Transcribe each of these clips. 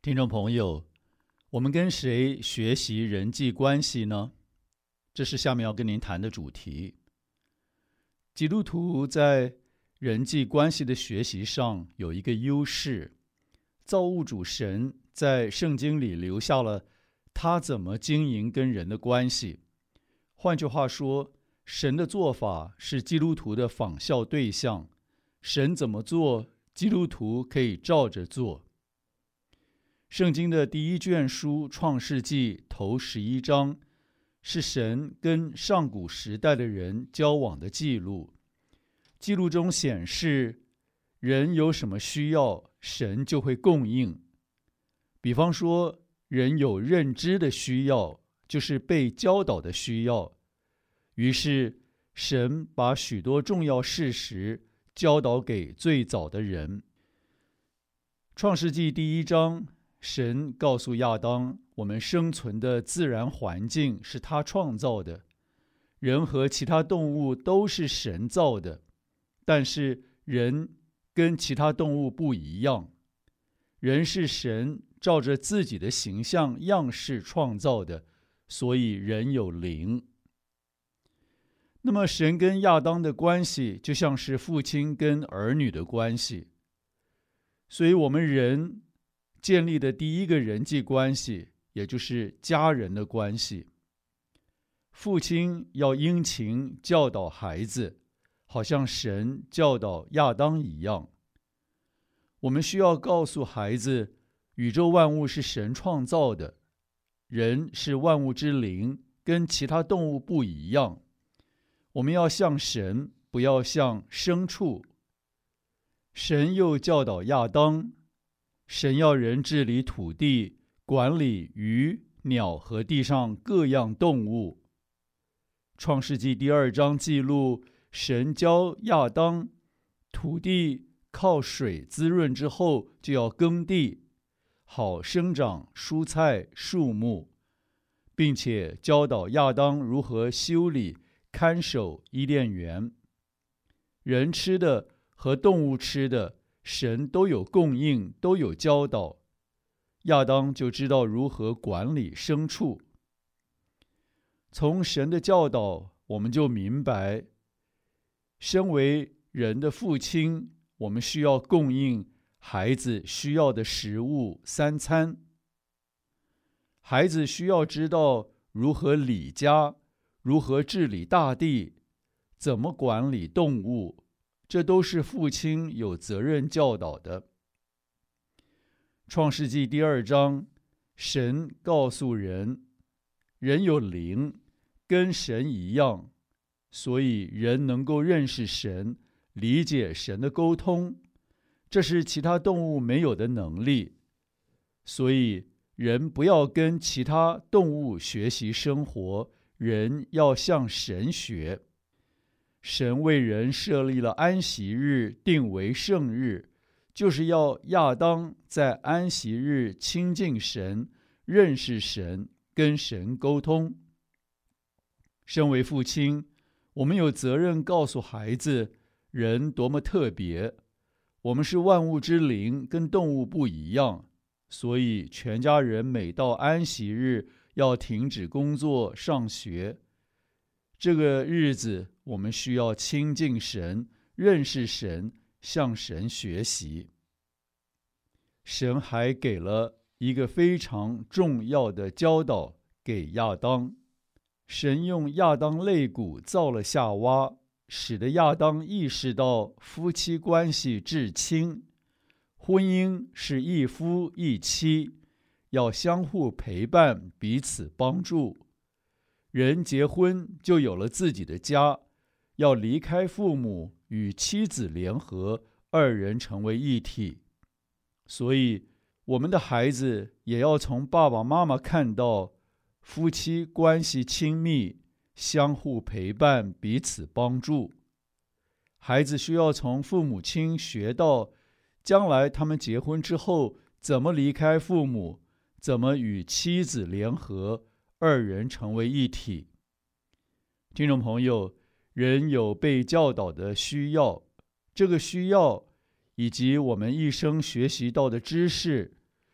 听众朋友，我们跟谁学习人际关系呢？这是下面要跟您谈的主题。基督徒在人际关系的学习上有一个优势，造物主神在圣经里留下了他怎么经营跟人的关系。换句话说，神的做法是基督徒的仿效对象，神怎么做，基督徒可以照着做。圣经的第一卷书创世纪头11章是神跟上古时代的人交往的记录，记录中显示人有什么需要，神就会供应。比方说，人有认知的需要，就是被教导的需要，于是神把许多重要事实教导给最早的人。创世纪第1章，神告诉亚当，我们生存的自然环境是他创造的，人和其他动物都是神造的，但是人跟其他动物不一样，人是神照着自己的形象样式创造的，所以人有灵。那么神跟亚当的关系就像是父亲跟儿女的关系，所以我们人建立的第一个人际关系，也就是家人的关系。父亲要殷勤教导孩子，好像神教导亚当一样。我们需要告诉孩子，宇宙万物是神创造的，人是万物之灵，跟其他动物不一样。我们要像神，不要像牲畜。神又教导亚当，神要人治理土地，管理鱼、鸟和地上各样动物。创世纪第2章记录，神教亚当，土地靠水滋润之后就要耕地，好生长蔬菜树木，并且教导亚当如何修理看守伊甸园。人吃的和动物吃的，神都有供应，都有教导，亚当就知道如何管理牲畜。从神的教导，我们就明白，身为人的父亲，我们需要供应孩子需要的食物3餐。孩子需要知道如何理家，如何治理大地，怎么管理动物，这都是父亲有责任教导的。创世纪第2章，神告诉人，人有灵，跟神一样，所以人能够认识神，理解神的沟通，这是其他动物没有的能力。所以人不要跟其他动物学习生活，人要向神学。神为人设立了安息日，定为圣日，就是要亚当在安息日亲近神，认识神，跟神沟通。身为父亲，我们有责任告诉孩子，人多么特别，我们是万物之灵，跟动物不一样，所以全家人每到安息日要停止工作上学。这个日子我们需要亲近神，认识神，向神学习。神还给了一个非常重要的教导给亚当，神用亚当肋骨造了夏娃，使得亚当意识到夫妻关系至亲，婚姻是一夫一妻，要相互陪伴，彼此帮助。人结婚就有了自己的家，要离开父母，与妻子联合，二人成为一体。所以我们的孩子也要从爸爸妈妈看到夫妻关系亲密，相互陪伴，彼此帮助。孩子需要从父母亲学到，将来他们结婚之后怎么离开父母，怎么与妻子联合，二人成为一体。听众朋友，人有被教导的需要，这个需要以及我们一生学习到的知识，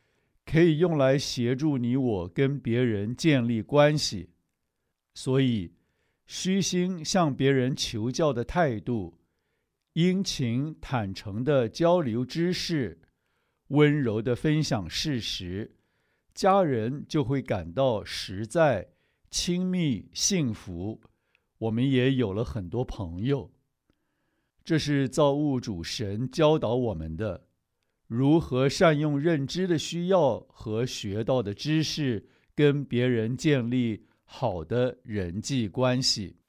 可以用来协助你我跟别人建立关系。所以，虚心向别人求教的态度，殷勤坦诚的交流知识，温柔的分享事实，家人就会感到实在、亲密、幸福。我们也有了很多朋友。这是造物主神教导我们的，如何善用认知的需要和学到的知识，跟别人建立好的人际关系。